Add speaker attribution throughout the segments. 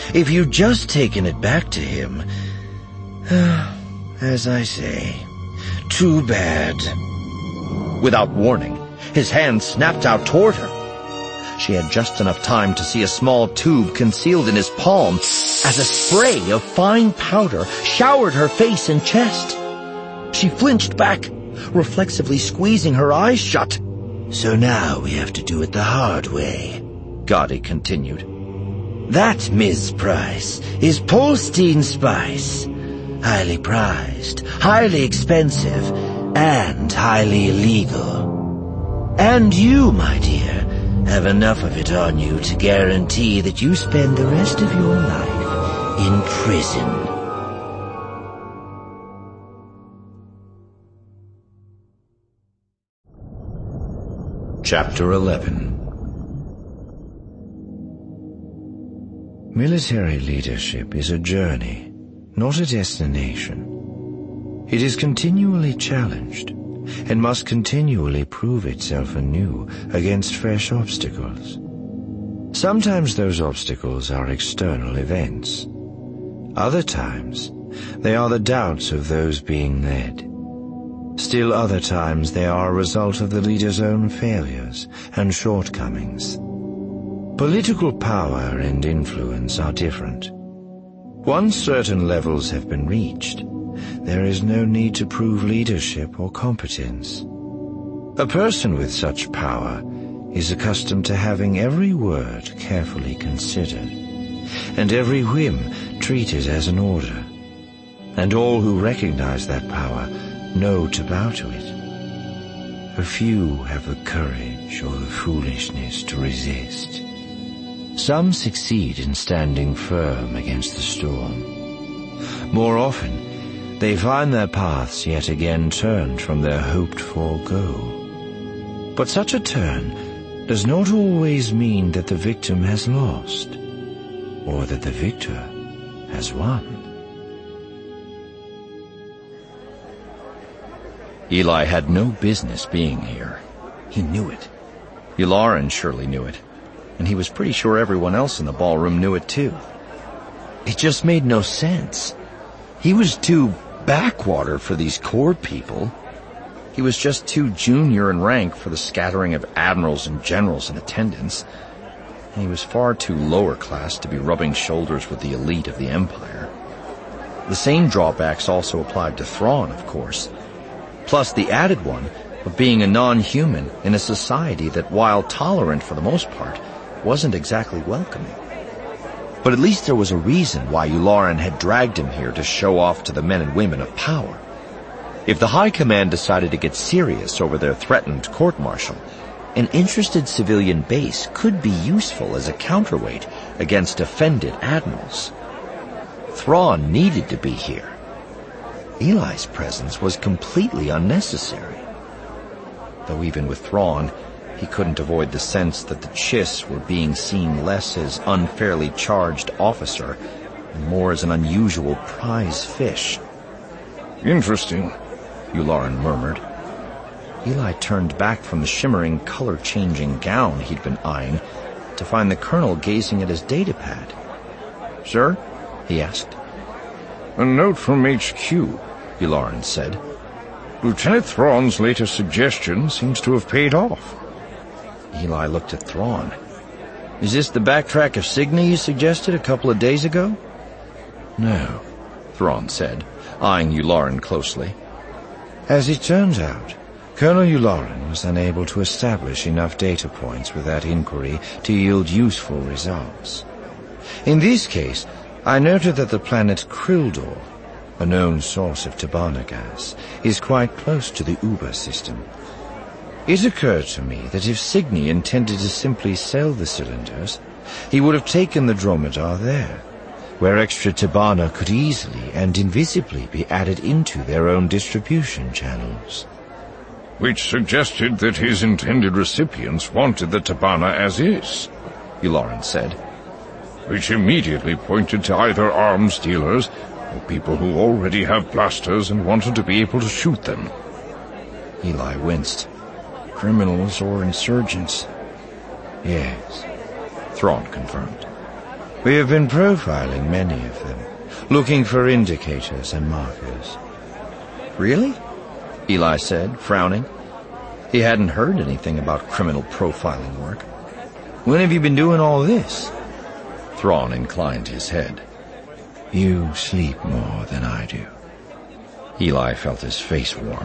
Speaker 1: If you'd just taken it back to him... as I say, too bad.
Speaker 2: Without warning, his hand snapped out toward her. She had just enough time to see a small tube concealed in his palm as a spray of fine powder showered her face and chest. She flinched back, reflexively squeezing her eyes shut.
Speaker 1: So now we have to do it the hard way,
Speaker 2: Gotti continued.
Speaker 1: That, Ms. Price, is Polstein spice. Highly prized, highly expensive, and highly illegal. And you, my dear, have enough of it on you to guarantee that you spend the rest of your life in prison.
Speaker 3: Chapter 11. Military leadership is a journey, not a destination. It is continually challenged and must continually prove itself anew against fresh obstacles. Sometimes those obstacles are external events. Other times, they are the doubts of those being led. Still other times they are a result of the leader's own failures and shortcomings. Political power and influence are different. Once certain levels have been reached, there is no need to prove leadership or competence. A person with such power is accustomed to having every word carefully considered, and every whim treated as an order. And all who recognize that power know to bow to it. A few have the courage or the foolishness to resist. Some succeed in standing firm against the storm. More often, they find their paths yet again turned from their hoped-for goal. But such a turn does not always mean that the victim has lost, or that the victor has won.
Speaker 2: Eli had no business being here. He knew it. Yularen surely knew it, and he was pretty sure everyone else in the ballroom knew it too. It just made no sense. He was too backwater for these Corps people. He was just too junior in rank for the scattering of admirals and generals in attendance, and he was far too lower class to be rubbing shoulders with the elite of the Empire. The same drawbacks also applied to Thrawn, of course, plus the added one of being a non-human in a society that, while tolerant for the most part, wasn't exactly welcoming. But at least there was a reason why Yularen had dragged him here to show off to the men and women of power. If the High Command decided to get serious over their threatened court-martial, an interested civilian base could be useful as a counterweight against offended admirals. Thrawn needed to be here. Eli's presence was completely unnecessary. Though even with Thrawn, he couldn't avoid the sense that the Chiss were being seen less as unfairly charged officer and more as an unusual prize fish.
Speaker 4: Interesting,
Speaker 2: Yularen murmured. Eli turned back from the shimmering, color-changing gown he'd been eyeing to find the colonel gazing at his datapad. "Sir?" he asked.
Speaker 4: A note from HQ, Yularen said. Lieutenant Thrawn's latest suggestion seems to have paid off.
Speaker 2: Eli looked at Thrawn. "Is this the backtrack of Signy you suggested a couple of days ago?"
Speaker 3: No,
Speaker 2: Thrawn said, eyeing Yularen closely.
Speaker 3: As it turns out, Colonel Yularen was unable to establish enough data points with that inquiry to yield useful results. In this case, I noted that the planet Krildor, a known source of Tabana gas, is quite close to the Uber system. It occurred to me that if Signy intended to simply sell the cylinders, he would have taken the dromedar there, where extra Tabana could easily and invisibly be added into their own distribution channels.
Speaker 4: Which suggested that his intended recipients wanted the Tabana as is,
Speaker 2: Yularen said.
Speaker 4: Which immediately pointed to either arms dealers or people who already have blasters and wanted to be able to shoot them.
Speaker 3: Eli winced. Criminals or insurgents? Yes,
Speaker 2: Thrawn confirmed.
Speaker 3: We have been profiling many of them, looking for indicators and markers.
Speaker 2: Really? Eli said, frowning. He hadn't heard anything about criminal profiling work.
Speaker 3: When have you been doing all this?
Speaker 2: Thrawn inclined his head.
Speaker 3: You sleep more than I do.
Speaker 2: Eli felt his face warm.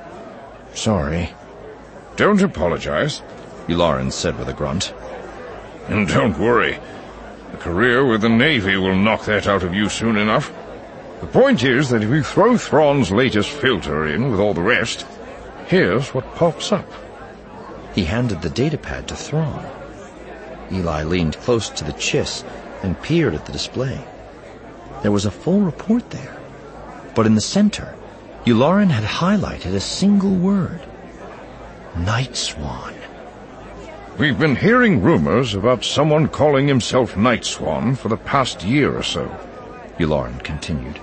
Speaker 3: Sorry.
Speaker 4: Don't apologize,
Speaker 2: Yularen said with a grunt.
Speaker 4: And don't worry. A career with the Navy will knock that out of you soon enough. The point is that if you throw Thrawn's latest filter in with all the rest, here's what pops up.
Speaker 2: He handed the datapad to Thrawn. Eli leaned close to the Chiss and peered at the display. There was a full report there, but in the center, Yularen had highlighted a single word. Night Swan.
Speaker 4: We've been hearing rumors about someone calling himself Night Swan for the past year or so,
Speaker 2: Yularen continued.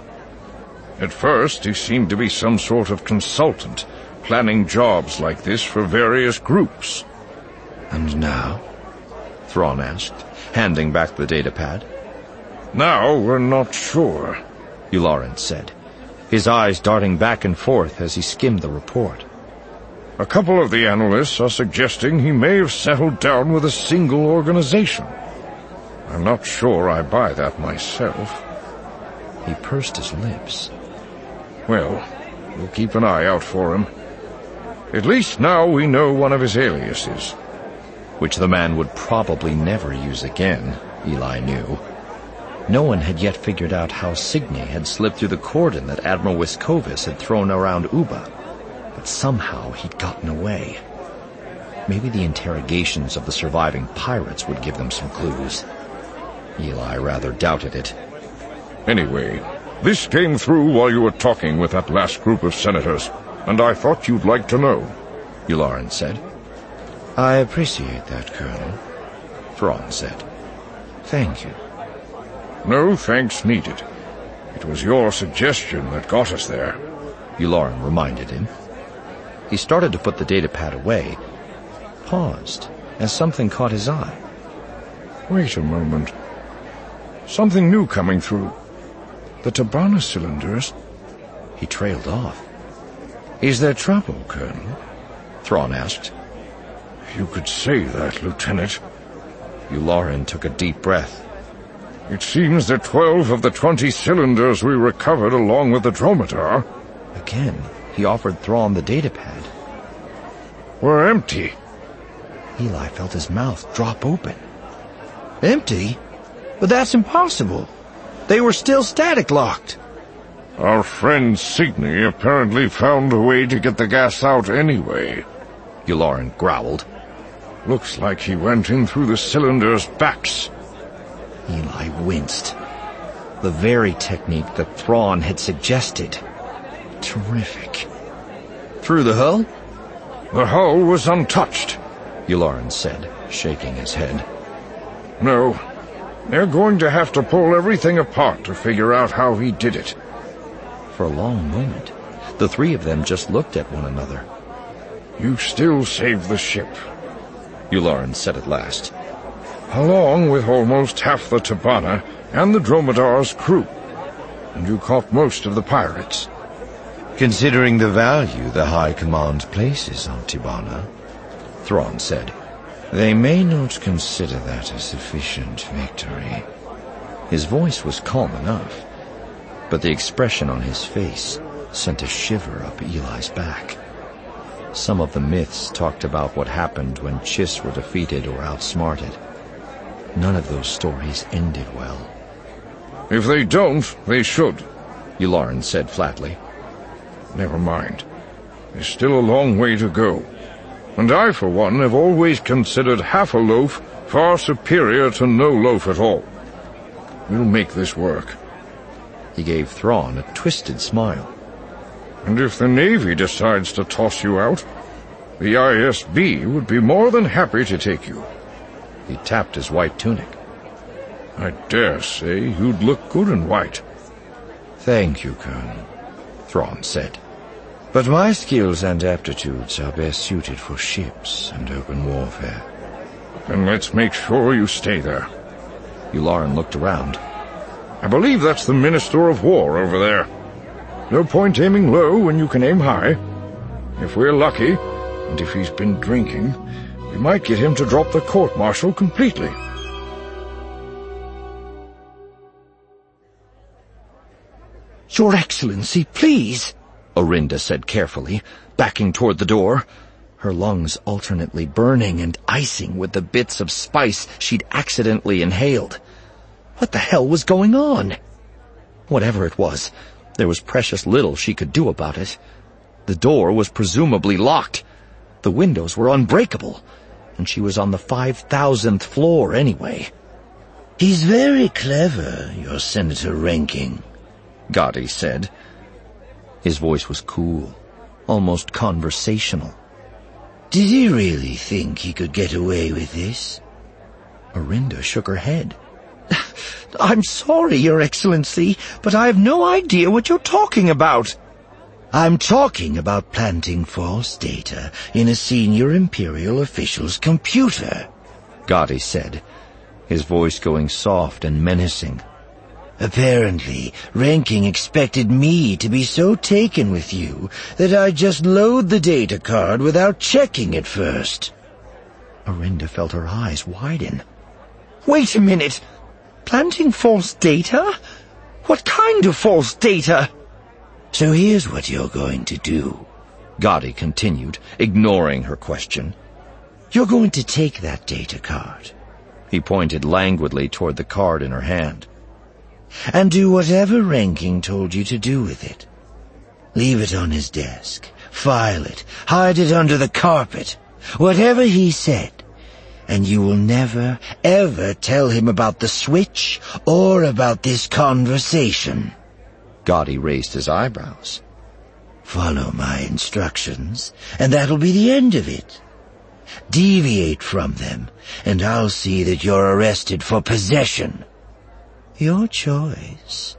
Speaker 4: At first, he seemed to be some sort of consultant, planning jobs like this for various groups.
Speaker 3: And now?
Speaker 2: Thrawn asked, handing back the datapad.
Speaker 4: Now we're not sure,
Speaker 2: Yularen said, his eyes darting back and forth as he skimmed the report.
Speaker 4: A couple of the analysts are suggesting he may have settled down with a single organization. I'm not sure I buy that myself.
Speaker 2: He pursed his lips.
Speaker 4: Well, we'll keep an eye out for him. At least now we know one of his aliases.
Speaker 2: Which the man would probably never use again, Eli knew. No one had yet figured out how Signy had slipped through the cordon that Admiral Wiscovis had thrown around Uba. But somehow he'd gotten away. Maybe the interrogations of the surviving pirates would give them some clues. Eli rather doubted it.
Speaker 4: Anyway, this came through while you were talking with that last group of senators, and I thought you'd like to know,
Speaker 2: Yularen said.
Speaker 3: I appreciate that, Colonel,
Speaker 2: Thrawn said.
Speaker 3: Thank you.
Speaker 4: No thanks needed. It was your suggestion that got us there,
Speaker 2: Yularen reminded him. He started to put the datapad away, paused, as something caught his eye.
Speaker 4: Wait a moment. Something new coming through. The Tabana cylinders.
Speaker 2: He trailed off.
Speaker 3: Is there trouble, Colonel?
Speaker 2: Thrawn asked.
Speaker 4: You could say that, Lieutenant.
Speaker 2: Yularen took a deep breath.
Speaker 4: It seems that 12 of the 20 cylinders we recovered along with the Dromedar...
Speaker 2: Again, he offered Thrawn the datapad.
Speaker 4: ...were empty.
Speaker 3: Eli felt his mouth drop open. Empty? But that's impossible. They were still static-locked.
Speaker 4: Our friend Signy apparently found a way to get the gas out anyway,
Speaker 2: Yularen growled.
Speaker 4: Looks like he went in through the cylinders' backs.
Speaker 2: Eli winced. The very technique that Thrawn had suggested. Terrific.
Speaker 3: Through the hull?
Speaker 4: The hull was untouched,
Speaker 2: Yularen said, shaking his head.
Speaker 4: No, they're going to have to pull everything apart to figure out how he did it.
Speaker 2: For a long moment, the three of them just looked at one another.
Speaker 4: You still saved the ship,
Speaker 2: Yularen said at last.
Speaker 4: Along with almost half the Tabana and the Dromedar's crew. And you caught most of the pirates.
Speaker 3: Considering the value the High Command places on Tabana,
Speaker 2: Thrawn said,
Speaker 3: they may not consider that a sufficient victory.
Speaker 2: His voice was calm enough, but the expression on his face sent a shiver up Eli's back. Some of the myths talked about what happened when Chiss were defeated or outsmarted. None of those stories ended well.
Speaker 4: If they don't, they should,
Speaker 2: Yularen said flatly.
Speaker 4: Never mind. There's still a long way to go. And I, for one, have always considered half a loaf far superior to no loaf at all. We'll make this work.
Speaker 2: He gave Thrawn a twisted smile.
Speaker 4: And if the Navy decides to toss you out, the ISB would be more than happy to take you.
Speaker 2: He tapped his white tunic.
Speaker 4: I dare say you'd look good in white.
Speaker 3: Thank you, Colonel,
Speaker 2: Thrawn said.
Speaker 3: But my skills and aptitudes are best suited for ships and open warfare.
Speaker 4: Then let's make sure you stay there.
Speaker 2: Yularen looked around.
Speaker 4: I believe that's the Minister of War over there. No point aiming low when you can aim high. If we're lucky, and if he's been drinking, we might get him to drop the court-martial completely.
Speaker 2: Your Excellency, please, Orinda said carefully, backing toward the door, her lungs alternately burning and icing with the bits of spice she'd accidentally inhaled. What the hell was going on? Whatever it was, there was precious little she could do about it. The door was presumably locked. The windows were unbreakable, and she was on the 5,000th floor anyway.
Speaker 1: He's very clever, your Senator Ranking,
Speaker 2: Gotti said. His voice was cool, almost conversational.
Speaker 1: Did he really think he could get away with this?
Speaker 2: Orinda shook her head.
Speaker 1: I'm sorry, Your Excellency, but I have no idea what you're talking about. I'm talking about planting false data in a senior Imperial official's computer,
Speaker 2: Gotti said, his voice going soft and menacing.
Speaker 1: Apparently, Ranking expected me to be so taken with you that I'd just load the data card without checking it first.
Speaker 2: Orinda felt her eyes widen.
Speaker 1: Wait a minute! Planting false data? What kind of false data? So here's what you're going to do,
Speaker 2: Gotti continued, ignoring her question.
Speaker 1: You're going to take that data card.
Speaker 2: He pointed languidly toward the card in her hand.
Speaker 1: And do whatever Ranking told you to do with it. Leave it on his desk, file it, hide it under the carpet, whatever he said. And you will never, ever tell him about the switch or about this conversation.
Speaker 2: Gotti raised his eyebrows.
Speaker 1: Follow my instructions, and that'll be the end of it. Deviate from them, and I'll see that you're arrested for possession. Your choice.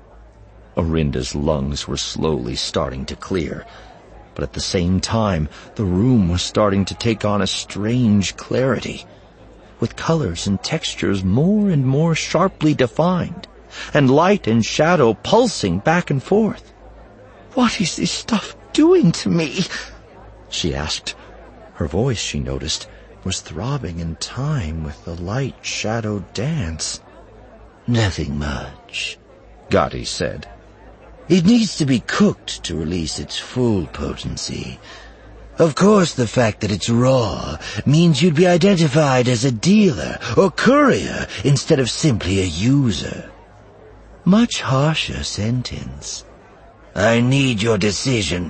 Speaker 2: Orinda's lungs were slowly starting to clear, but at the same time, the room was starting to take on a strange clarity, with colors and textures more and more sharply defined, and light and shadow pulsing back and forth.
Speaker 1: What is this stuff doing to me?
Speaker 2: She asked. Her voice, she noticed, was throbbing in time with the light-shadow dance.
Speaker 1: Nothing much,
Speaker 2: Gotti said.
Speaker 1: It needs to be cooked to release its full potency. Of course, the fact that it's raw means you'd be identified as a dealer or courier instead of simply a user. Much harsher sentence. I need your decision.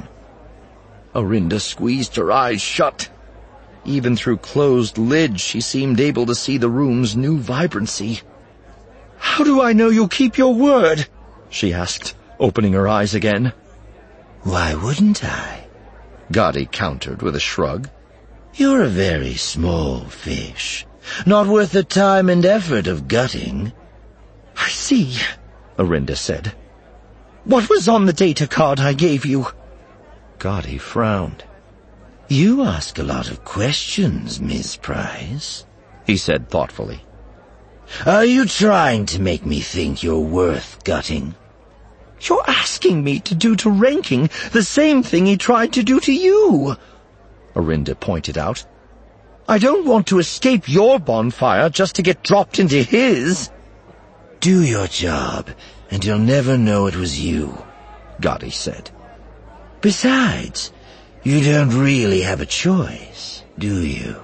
Speaker 2: Orinda squeezed her eyes shut. Even through closed lids, she seemed able to see the room's new vibrancy.
Speaker 1: How do I know you'll keep your word?
Speaker 2: She asked, opening her eyes again.
Speaker 1: Why wouldn't I?
Speaker 2: Gotti countered with a shrug.
Speaker 1: You're a very small fish, not worth the time and effort of gutting. I see,
Speaker 2: Orinda said.
Speaker 1: What was on the data card I gave you?
Speaker 2: Gotti frowned.
Speaker 1: You ask a lot of questions, Miss Price,
Speaker 2: he said thoughtfully.
Speaker 1: Are you trying to make me think you're worth gutting? You're asking me to do to Ranking the same thing he tried to do to you,
Speaker 2: Orinda pointed out.
Speaker 1: I don't want to escape your bonfire just to get dropped into his. Do your job, and you'll never know it was you,
Speaker 2: Gotti said.
Speaker 1: Besides, you don't really have a choice, do you?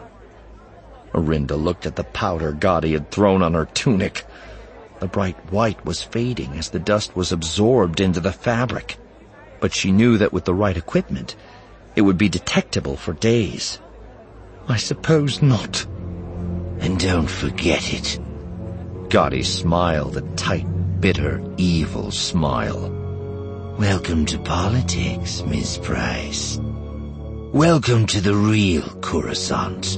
Speaker 2: Orinda looked at the powder Gotti had thrown on her tunic. The bright white was fading as the dust was absorbed into the fabric, but she knew that with the right equipment, it would be detectable for days.
Speaker 1: I suppose not. And don't forget it.
Speaker 2: Gotti smiled, a tight, bitter, evil smile.
Speaker 1: Welcome to politics, Miss Price. Welcome to the real Coruscant.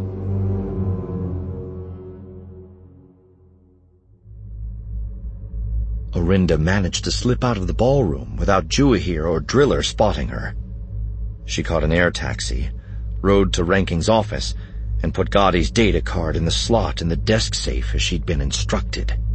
Speaker 2: Orinda managed to slip out of the ballroom without Juahir or Driller spotting her. She caught an air taxi, rode to Ranking's office, and put Gotti's data card in the slot in the desk safe as she'd been instructed.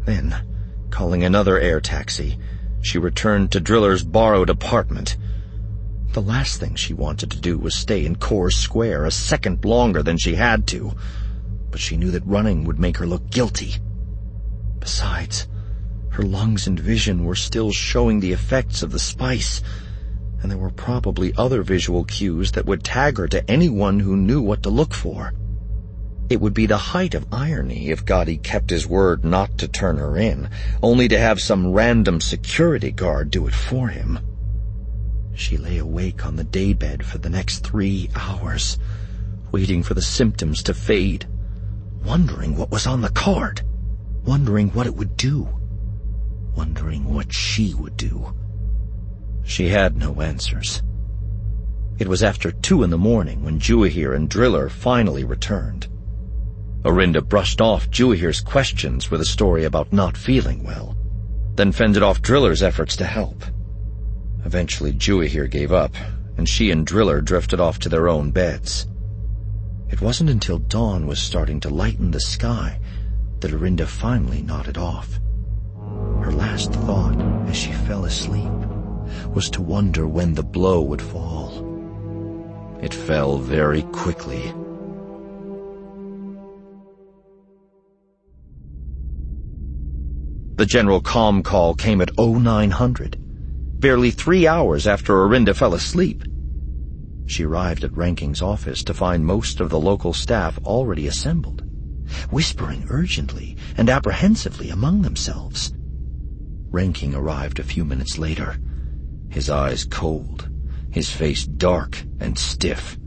Speaker 2: Then, calling another air taxi, she returned to Driller's borrowed apartment. The last thing she wanted to do was stay in Core Square a second longer than she had to, but she knew that running would make her look guilty. Besides, her lungs and vision were still showing the effects of the spice, and there were probably other visual cues that would tag her to anyone who knew what to look for. It would be the height of irony if Gotti kept his word not to turn her in, only to have some random security guard do it for him. She lay awake on the daybed for the next 3 hours, waiting for the symptoms to fade, wondering what was on the card, wondering what it would do, wondering what she would do. She had no answers. It was after 2 in the morning when Juahir and Driller finally returned. Orinda brushed off Juahir's questions with a story about not feeling well, then fended off Driller's efforts to help. Eventually Juahir gave up, and she and Driller drifted off to their own beds. It wasn't until dawn was starting to lighten the sky that Orinda finally nodded off. Her last thought as she fell asleep was to wonder when the blow would fall. It fell very quickly. The general comm call came at 0900, barely 3 hours after Orinda fell asleep. She arrived at Ranking's office to find most of the local staff already assembled, whispering urgently and apprehensively among themselves. Ranking arrived a few minutes later, his eyes cold, his face dark and stiff.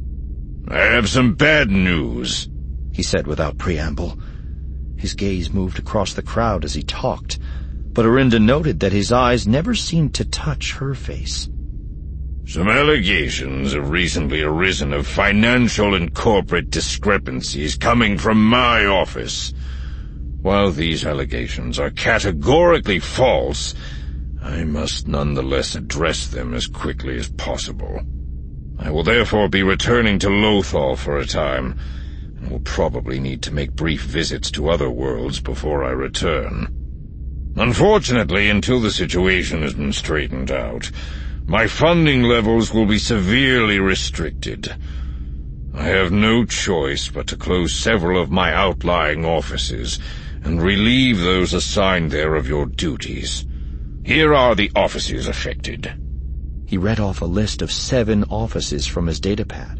Speaker 4: "I have some bad news,"
Speaker 2: he said without preamble. His gaze moved across the crowd as he talked, but Orinda noted that his eyes never seemed to touch her face.
Speaker 4: "Some allegations have recently arisen of financial and corporate discrepancies coming from my office. While these allegations are categorically false, I must nonetheless address them as quickly as possible. I will therefore be returning to Lothal for a time, and will probably need to make brief visits to other worlds before I return. Unfortunately, until the situation has been straightened out, my funding levels will be severely restricted. I have no choice but to close several of my outlying offices and relieve those assigned there of your duties. Here are the offices affected."
Speaker 2: He read off a list of 7 offices from his datapad.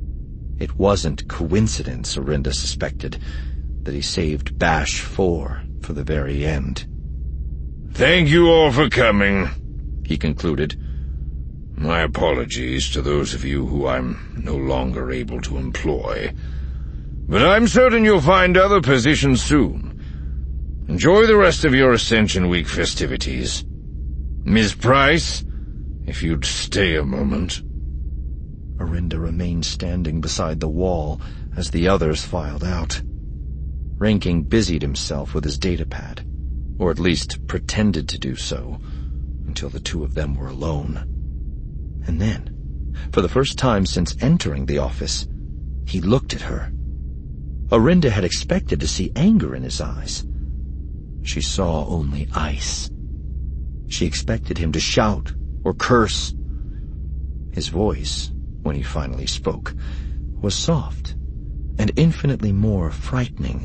Speaker 2: It wasn't coincidence, Orinda suspected, that he saved Bash 4 for the very end.
Speaker 4: "Thank you all for coming," he concluded. "My apologies to those of you who I'm no longer able to employ. But I'm certain you'll find other positions soon. Enjoy the rest of your Ascension Week festivities. Ms. Price, if you'd stay a moment."
Speaker 2: Orinda remained standing beside the wall as the others filed out. Ranking busied himself with his datapad, or at least pretended to do so, until the two of them were alone. And then, for the first time since entering the office, he looked at her. Orinda had expected to see anger in his eyes. She saw only ice. She expected him to shout or curse. His voice, when he finally spoke, was soft and infinitely more frightening.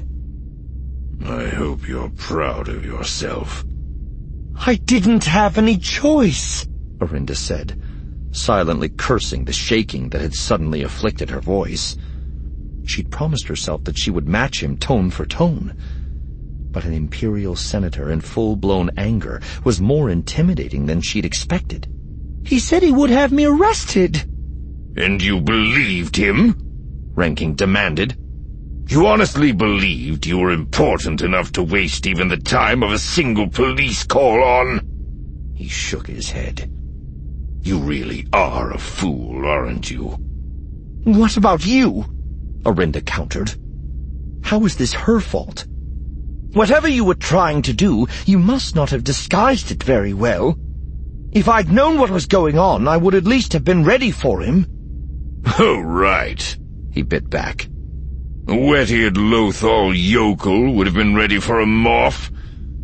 Speaker 4: "I hope you're proud of yourself."
Speaker 1: "I didn't have any choice,"
Speaker 2: Orinda said, silently cursing the shaking that had suddenly afflicted her voice. She'd promised herself that she would match him tone for tone, but an Imperial senator in full-blown anger was more intimidating than she'd expected.
Speaker 1: "He said he would have me arrested."
Speaker 4: "And you believed him?" Ranking demanded. "You honestly believed you were important enough to waste even the time of a single police call on?" He shook his head. "You really are a fool, aren't you?"
Speaker 1: "What about you?"
Speaker 2: Orinda countered. How was this her fault?
Speaker 1: "Whatever you were trying to do, you must not have disguised it very well. If I'd known what was going on, I would at least have been ready for him."
Speaker 4: "Oh, right," he bit back. "A wet-eared Lothal yokel would have been ready for a moth.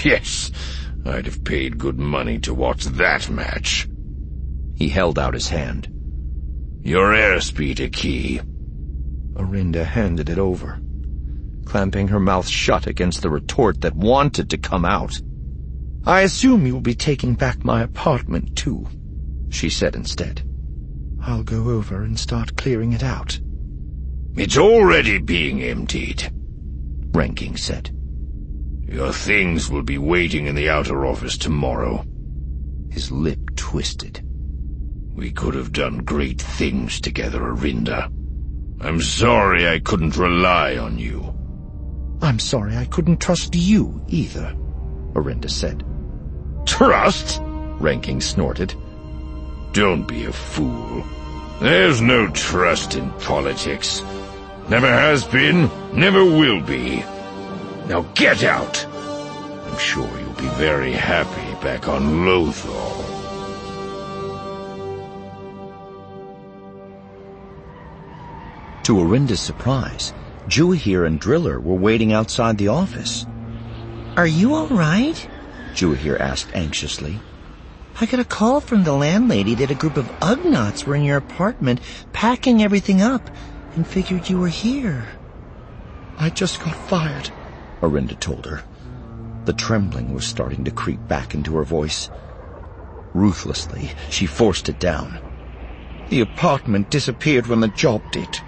Speaker 4: Yes, I'd have paid good money to watch that match.
Speaker 2: He held out his hand.
Speaker 4: Your airspeeder key.
Speaker 2: Orinda handed it over, clamping her mouth shut against the retort that wanted to come out. "I assume you'll be taking back my apartment, too," she said instead. "I'll go over and start clearing it out."
Speaker 4: It's already being emptied,
Speaker 2: Ranking said.
Speaker 4: Your things will be waiting in the outer office tomorrow.
Speaker 2: His lip twisted.
Speaker 4: We could have done great things together, Orinda. I'm sorry I couldn't rely on you.
Speaker 2: "I'm sorry I couldn't trust you, either," Orinda said.
Speaker 4: Trust?
Speaker 2: Ranking snorted.
Speaker 4: Don't be a fool. There's no trust in politics. Never has been, never will be. Now get out! I'm sure you'll be very happy back on Lothal.
Speaker 2: To Orinda's surprise, Juahir and Driller were waiting outside the office.
Speaker 5: "Are you all right?"
Speaker 2: Juahir asked anxiously.
Speaker 5: "I got a call from the landlady that a group of Ugnaughts were in your apartment packing everything up and figured you were here."
Speaker 2: "I just got fired," Orinda told her. The trembling was starting to creep back into her voice. Ruthlessly, she forced it down. "The apartment disappeared when the job did."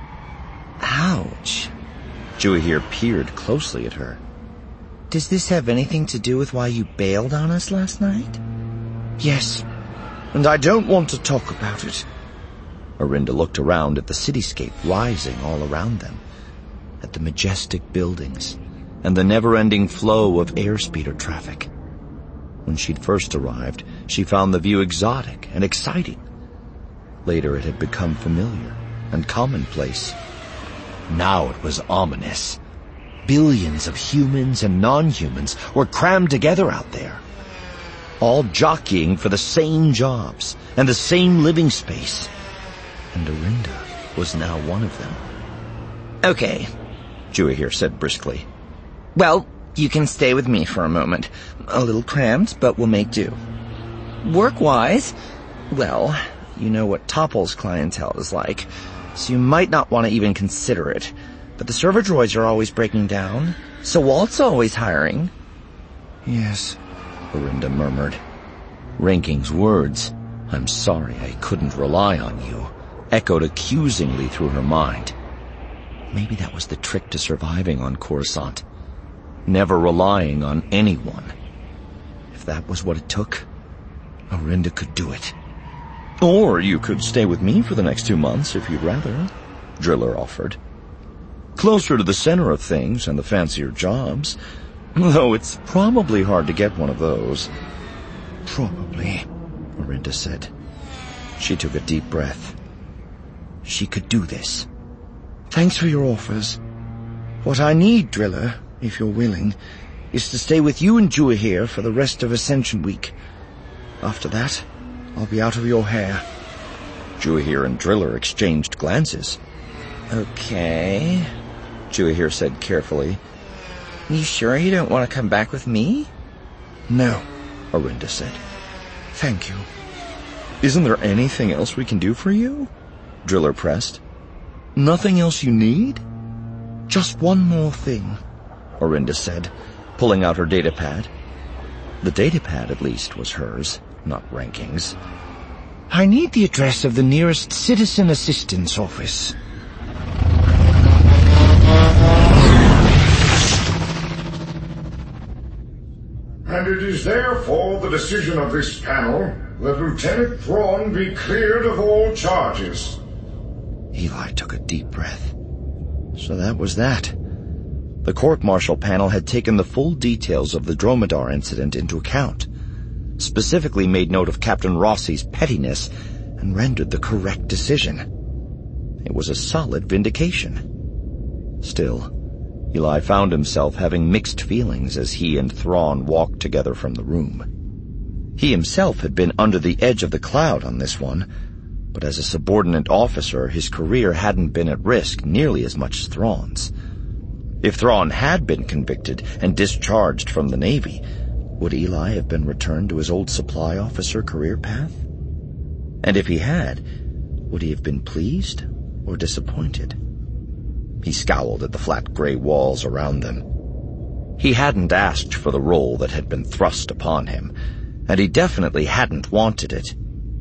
Speaker 5: Ouch.
Speaker 2: Juahir peered closely at her.
Speaker 5: "Does this have anything to do with why you bailed on us last night?"
Speaker 2: "Yes, and I don't want to talk about it." Orinda looked around at the cityscape rising all around them, at the majestic buildings and the never-ending flow of airspeeder traffic. When she'd first arrived, she found the view exotic and exciting. Later it had become familiar and commonplace. Now it was ominous. Billions of humans and non-humans were crammed together out there, all jockeying for the same jobs and the same living space. And Orinda was now one of them.
Speaker 5: "Okay,"
Speaker 2: Juahir said briskly.
Speaker 5: "Well, you can stay with me for a moment. A little cramped, but we'll make do. Work-wise, well, you know what Topple's clientele is like, so you might not want to even consider it. But the server droids are always breaking down, so Walt's always hiring."
Speaker 2: "Yes," Orinda murmured. Ranking's words, "I'm sorry I couldn't rely on you," echoed accusingly through her mind. Maybe that was the trick to surviving on Coruscant. Never relying on anyone. If that was what it took, Orinda could do it. "Or you could stay with me for the next 2 months if you'd rather," Driller offered. "Closer to the center of things and the fancier jobs, though it's probably hard to get one of those." "Probably," Orinda said. She took a deep breath. She could do this. "Thanks for your offers. What I need, Driller, if you're willing, is to stay with you and Juahir for the rest of Ascension Week. After that, I'll be out of your hair." Juahir and Driller exchanged glances.
Speaker 5: "Okay,"
Speaker 2: Juahir said carefully.
Speaker 5: "You sure you don't want to come back with me?"
Speaker 2: "No," Orinda said. "Thank you." "Isn't there anything else we can do for you?" Driller pressed. "Nothing else you need?" "Just one more thing," Orinda said, pulling out her datapad. The datapad, at least, was hers, not Ranking's. "I need the address of the nearest citizen assistance office."
Speaker 6: And it is therefore the decision of this panel that Lieutenant Thrawn be cleared of all charges.
Speaker 2: Eli took a deep breath. So that was that. The court-martial panel had taken the full details of the Dromedar incident into account, specifically made note of Captain Rossi's pettiness, and rendered the correct decision. It was a solid vindication. Still, Eli found himself having mixed feelings as he and Thrawn walked together from the room. He himself had been under the edge of the cloud on this one, but as a subordinate officer, his career hadn't been at risk nearly as much as Thrawn's. If Thrawn had been convicted and discharged from the Navy, Would Eli have been returned to his old supply officer career path? And if he had, would he have been pleased or disappointed? He scowled at the flat gray walls around them. He hadn't asked for the role that had been thrust upon him, and he definitely hadn't wanted it.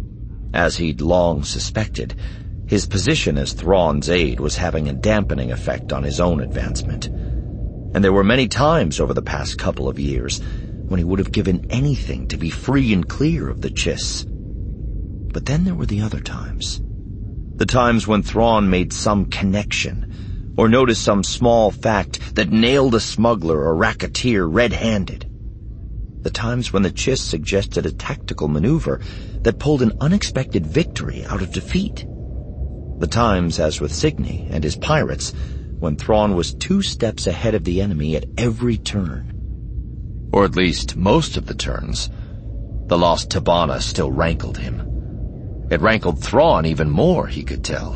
Speaker 2: As he'd long suspected, his position as Thrawn's aide was having a dampening effect on his own advancement. And there were many times over the past couple of years when he would have given anything to be free and clear of the Chiss. But then there were the other times. The times when Thrawn made some connection, or noticed some small fact that nailed a smuggler or racketeer red-handed. The times when the Chiss suggested a tactical maneuver that pulled an unexpected victory out of defeat. The times, as with Signy and his pirates, when Thrawn was 2 steps ahead of the enemy at every turn. Or at least most of the turns. The lost Tabana still rankled him. It rankled Thrawn even more, he could tell.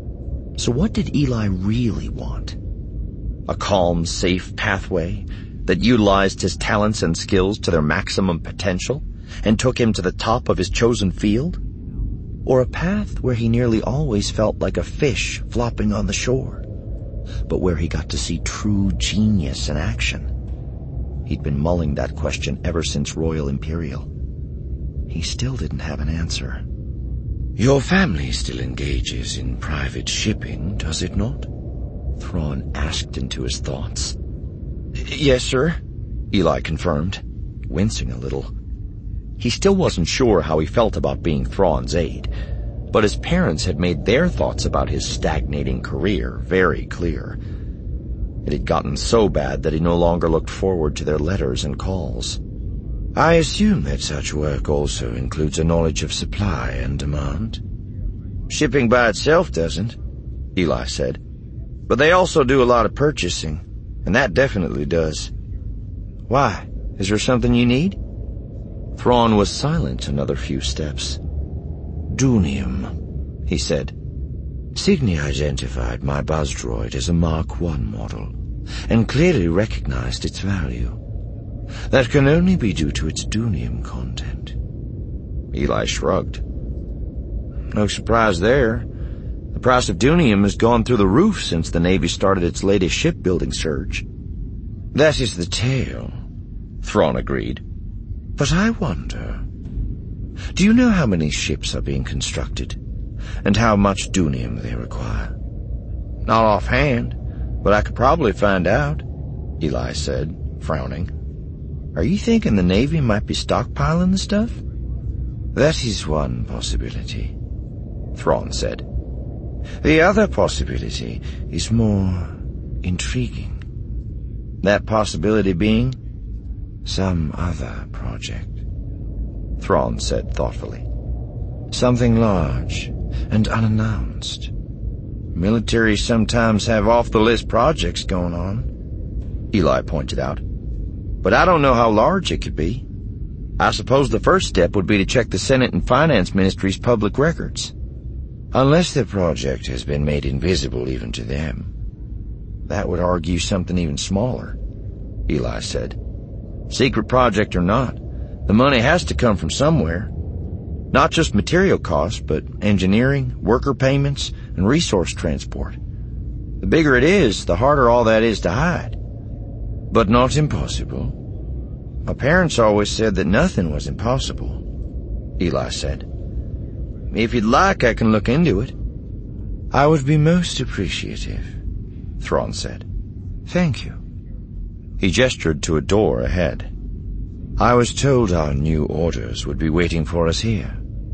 Speaker 2: So what did Eli really want? A calm, safe pathway that utilized his talents and skills to their maximum potential and took him to the top of his chosen field? Or a path where he nearly always felt like a fish flopping on the shore, but where he got to see true genius in action? He'd been mulling that question ever since Royal Imperial. He still didn't have an answer.
Speaker 3: Your family still engages in private shipping, does it not?
Speaker 2: Thrawn asked into his thoughts. Yes, sir, Eli confirmed, wincing a little. He still wasn't sure how he felt about being Thrawn's aide, but his parents had made their thoughts about his stagnating career very clear. It had gotten so bad that he no longer looked forward to their letters and calls.
Speaker 3: I assume that such work also includes a knowledge of supply and demand.
Speaker 1: Shipping by itself doesn't, Eli said. But they also do a lot of purchasing, and that definitely does. Why? Is there something you need?
Speaker 2: Thrawn was silent another few steps.
Speaker 3: Dunium, he said. Signy identified my buzz droid as a Mark I model, and clearly recognized its value. That can only be due to its dunium content.
Speaker 1: Eli shrugged. No surprise there. The price of dunium has gone through the roof since the Navy started its latest shipbuilding surge.
Speaker 3: That is the tale,
Speaker 2: Thrawn agreed.
Speaker 3: But I wonder, do you know how many ships are being constructed, and how much dunium they require?
Speaker 1: Not offhand, but I could probably find out, Eli said, frowning. Are you thinking the Navy might be stockpiling the stuff?
Speaker 3: That is one possibility,
Speaker 2: Thrawn said.
Speaker 3: The other possibility is more intriguing.
Speaker 1: That possibility being?
Speaker 3: Some other project,
Speaker 2: Thrawn said thoughtfully.
Speaker 3: Something large and unannounced.
Speaker 1: Militaries sometimes have off-the-list projects going on, Eli pointed out. But I don't know how large it could be. I suppose the first step would be to check the Senate and Finance Ministry's public records.
Speaker 3: Unless the project has been made invisible even to them.
Speaker 1: That would argue something even smaller, Eli said. Secret project or not, the money has to come from somewhere. Not just material costs, but engineering, worker payments, and resource transport. The bigger it is, the harder all that is to hide.
Speaker 3: But not impossible.
Speaker 1: My parents always said that nothing was impossible, Eli said. If you'd like, I can look into it.
Speaker 3: I would be most appreciative,
Speaker 2: Thrawn said.
Speaker 3: Thank you.
Speaker 2: He gestured to a door ahead.
Speaker 3: I was told our new orders would be waiting for us here.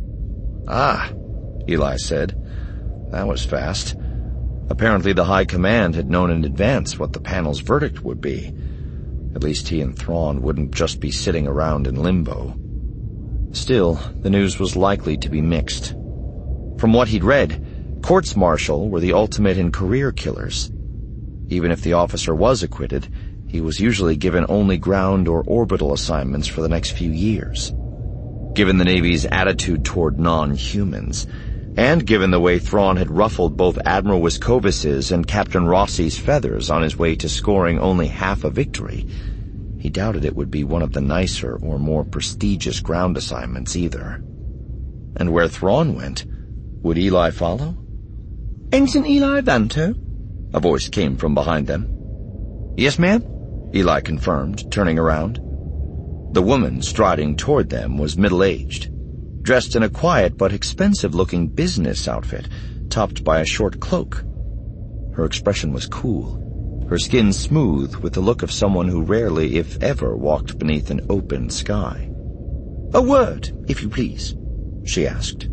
Speaker 2: Ah, Eli said. That was fast. Apparently the High Command had known in advance what the panel's verdict would be. At least he and Thrawn wouldn't just be sitting around in limbo. Still, the news was likely to be mixed. From what he'd read, courts-martial were the ultimate in career killers. Even if the officer was acquitted, he was usually given only ground or orbital assignments for the next few years. Given the Navy's attitude toward non-humans, and given the way Thrawn had ruffled both Admiral Wiscovis's and Captain Rossi's feathers on his way to scoring only half a victory, He doubted it would be one of the nicer or more prestigious ground assignments either. And where Thrawn went, would Eli follow?
Speaker 5: "Ensign Eli Vanto?"
Speaker 2: A voice came from behind them. "Yes, ma'am," Eli confirmed, turning around. The woman striding toward them was middle-aged, dressed in a quiet but expensive-looking business outfit, topped by a short cloak. Her expression was cool, her skin smooth with the look of someone who rarely, if ever, walked beneath an open sky.
Speaker 5: "A word, if you please," she asked.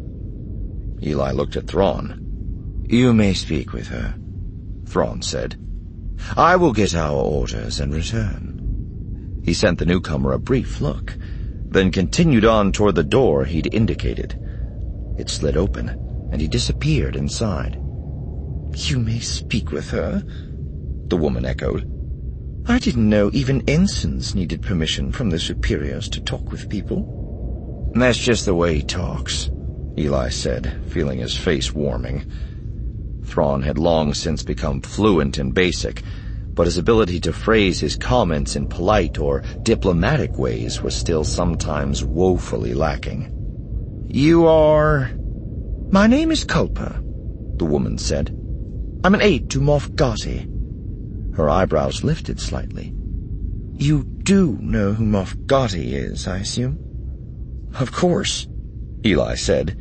Speaker 2: Eli looked at Thrawn.
Speaker 3: "You may speak with her," Thrawn said. "I will get our orders and return."
Speaker 2: He sent the newcomer a brief look, then continued on toward the door he'd indicated. It slid open, and he disappeared inside.
Speaker 5: "You may speak with her?"
Speaker 2: the woman echoed.
Speaker 5: "I didn't know even ensigns needed permission from their superiors to talk with people."
Speaker 3: "That's just the way he talks,"
Speaker 2: Eli said, feeling his face warming. Thrawn had long since become fluent in Basic, but his ability to phrase his comments in polite or diplomatic ways was still sometimes woefully lacking.
Speaker 5: "You are—" "My name is Culper," the woman said. "I'm an aide to Moff Gotti."
Speaker 2: Her eyebrows lifted slightly.
Speaker 5: "You do know who Moff Gotti is, I assume?"
Speaker 2: "Of course," Eli said.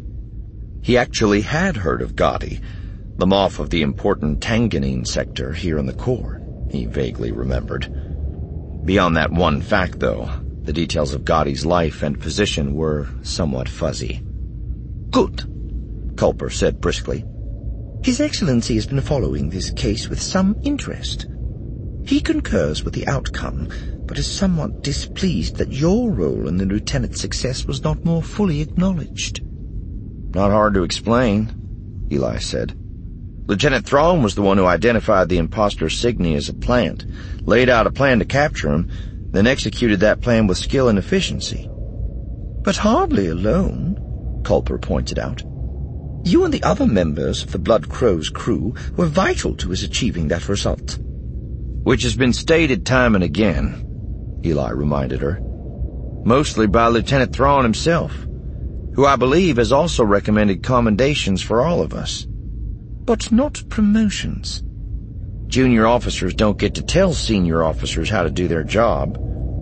Speaker 2: He actually had heard of Gotti, the Moff of the important Tanganine sector here in the Corps, he vaguely remembered. Beyond that one fact, though, the details of Gotti's life and position were somewhat fuzzy.
Speaker 5: "Good,"
Speaker 2: Culper said briskly.
Speaker 5: "His Excellency has been following this case with some interest. He concurs with the outcome, but is somewhat displeased that your role in the lieutenant's success was not more fully acknowledged."
Speaker 2: "Not hard to explain," Eli said. "Lieutenant Thrawn was the one who identified the imposter Signy as a plant, laid out a plan to capture him, then executed that plan with skill and efficiency."
Speaker 5: "But hardly alone," Culper pointed out. "You and the other members of the Blood Crow's crew were vital to his achieving that result."
Speaker 2: "Which has been stated time and again," Eli reminded her. "Mostly by Lieutenant Thrawn himself, who I believe has also recommended commendations for all of us."
Speaker 5: "But not promotions."
Speaker 2: "Junior officers don't get to tell senior officers how to do their job,"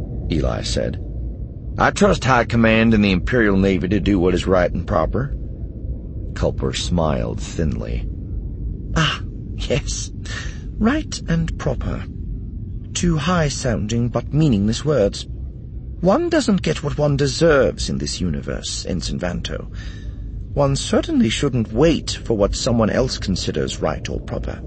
Speaker 2: Eli said. "I trust High Command and the Imperial Navy to do what is right and proper."
Speaker 5: Culper smiled thinly. "Ah, yes. Right and proper. Two high-sounding but meaningless words. One doesn't get what one deserves in this universe, Ensign Vanto. One certainly shouldn't wait for what someone else considers right or proper.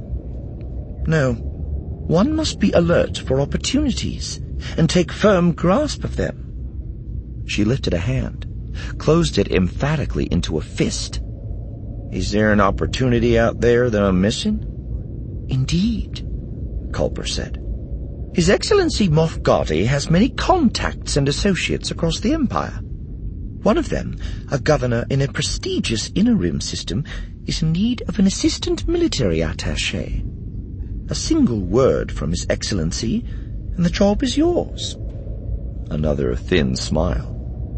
Speaker 5: No, one must be alert for opportunities and take firm grasp of them."
Speaker 2: She lifted a hand, closed it emphatically into a fist. "Is there an opportunity out there that I'm missing?"
Speaker 5: "Indeed," Culper said. "His Excellency Moff Gotti has many contacts and associates across the Empire. One of them, a governor in a prestigious Inner Rim system, is in need of an assistant military attaché. A single word from His Excellency, and the job is yours."
Speaker 2: Another thin smile.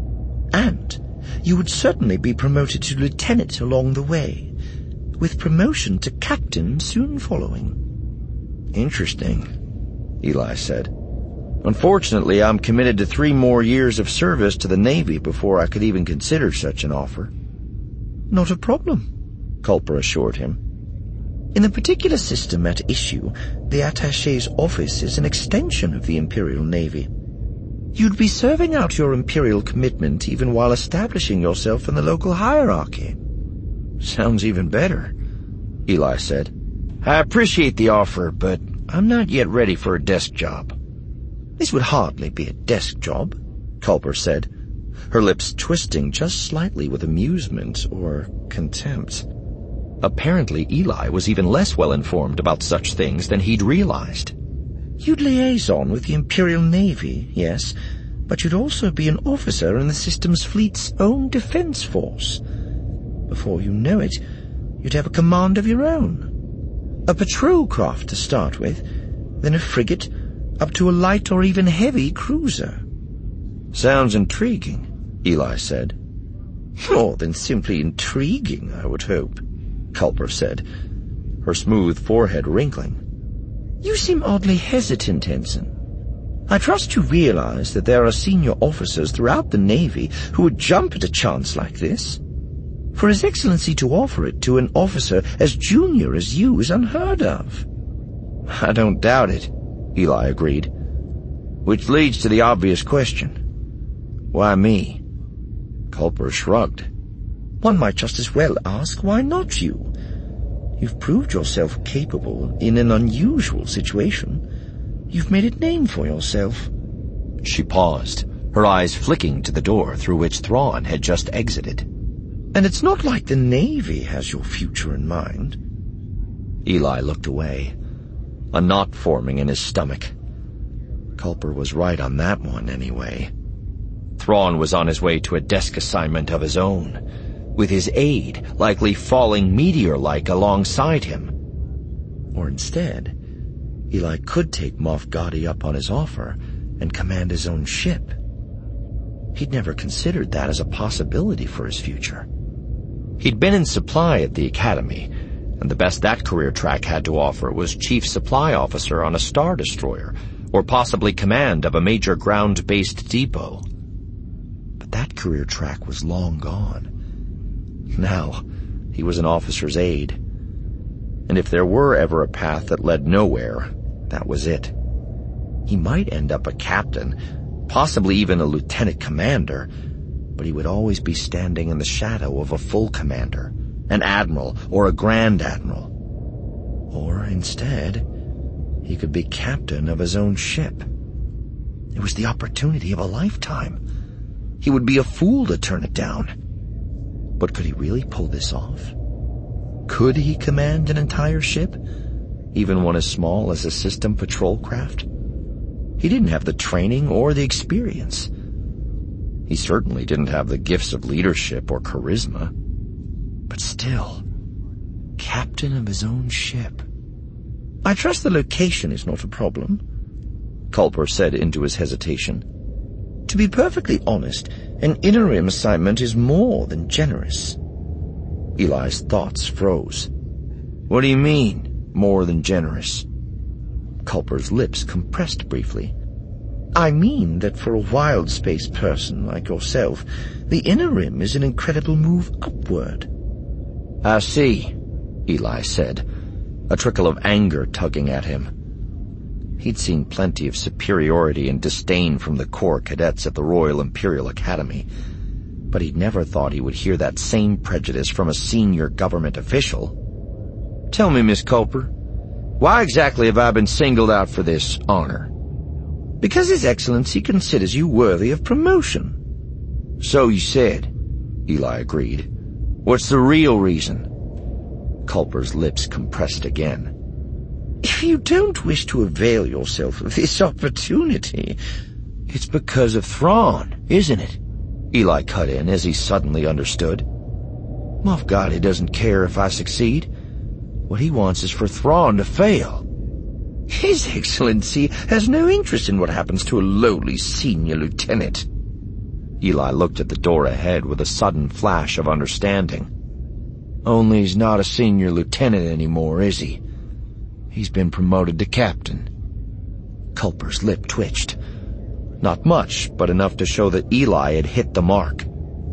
Speaker 5: "And you would certainly be promoted to lieutenant along the way, with promotion to captain soon following."
Speaker 2: "Interesting," Eli said. "Unfortunately, I'm committed to 3 more years of service to the Navy before I could even consider such an offer."
Speaker 5: "Not a problem," Culper assured him. "In the particular system at issue, the attaché's office is an extension of the Imperial Navy. You'd be serving out your Imperial commitment even while establishing yourself in the local hierarchy."
Speaker 2: "Sounds even better," Eli said. "I appreciate the offer, but I'm not yet ready for a desk job."
Speaker 5: "This would hardly be a desk job," Culper said, her lips twisting just slightly with amusement or contempt.
Speaker 2: Apparently Eli was even less well informed about such things than he'd realized.
Speaker 5: "You'd liaison with the Imperial Navy, yes, but you'd also be an officer in the system's fleet's own defense force. Before you know it, you'd have a command of your own. A patrol craft to start with, then a frigate,
Speaker 3: up to a light or even heavy cruiser.
Speaker 2: Sounds intriguing, Eli said.
Speaker 3: More than simply intriguing, I would hope,
Speaker 2: Culper said, her smooth forehead wrinkling.
Speaker 3: You seem oddly hesitant, Ensign. I trust you realize that there are senior officers throughout the Navy who would jump at a chance like this. For His Excellency to offer it to an officer as junior as you is unheard of.
Speaker 2: I don't doubt it, Eli agreed. Which leads to the obvious question. Why me?
Speaker 3: Culper shrugged. One might just as well ask, why not you? You've proved yourself capable in an unusual situation. You've made a name for yourself.
Speaker 2: She paused, her eyes flicking to the door through which Thrawn had just exited.
Speaker 3: And it's not like the Navy has your future in mind.
Speaker 2: Eli looked away, a knot forming in his stomach. Culper was right on that one, anyway. Thrawn was on his way to a desk assignment of his own, with his aide likely falling meteor-like alongside him.
Speaker 3: Or instead, Eli could take Moff Gotti up on his offer and command his own ship. He'd never considered that as a possibility for his future.
Speaker 2: He'd been in supply at the Academy, and the best that career track had to offer was Chief Supply Officer on a Star Destroyer, or possibly command of a major ground-based depot.
Speaker 3: But that career track was long gone.
Speaker 2: Now, he was an officer's aide. And if there were ever a path that led nowhere, that was it. He might end up a captain, possibly even a lieutenant commander, but he would always be standing in the shadow of a full commander, an admiral or a grand admiral. Or instead, he could be captain of his own ship. It was the opportunity of a lifetime. He would be a fool to turn it down. But could he really pull this off? Could he command an entire ship, even one as small as a system patrol craft? He didn't have the training or the experience. He certainly didn't have the gifts of leadership or charisma. But still, captain of his own ship.
Speaker 3: I trust the location is not a problem, Culper said into his hesitation. To be perfectly honest, an interim assignment is more than generous.
Speaker 2: Eli's thoughts froze. What do you mean, more than generous?
Speaker 3: Culper's lips compressed briefly. I mean that for a wild space person like yourself, the interim is an incredible move upward.
Speaker 2: I see, Eli said, a trickle of anger tugging at him. He'd seen plenty of superiority and disdain from the Corps cadets at the Royal Imperial Academy, but he'd never thought he would hear that same prejudice from a senior government official. Tell me, Miss Culper, why exactly have I been singled out for this honor?
Speaker 3: Because His Excellency considers you worthy of promotion.
Speaker 2: So you said, Eli agreed. What's the real reason? Culper's lips compressed again.
Speaker 3: If you don't wish to avail yourself of this opportunity...
Speaker 2: It's because of Thrawn, isn't it? Eli cut in as he suddenly understood. Moff Gotti doesn't care if I succeed. What he wants is for Thrawn to fail.
Speaker 3: His Excellency has no interest in what happens to a lowly senior lieutenant.
Speaker 2: Eli looked at the door ahead with a sudden flash of understanding. Only he's not a senior lieutenant anymore, is he? He's been promoted to captain. Culper's lip twitched. Not much, but enough to show that Eli had hit the mark.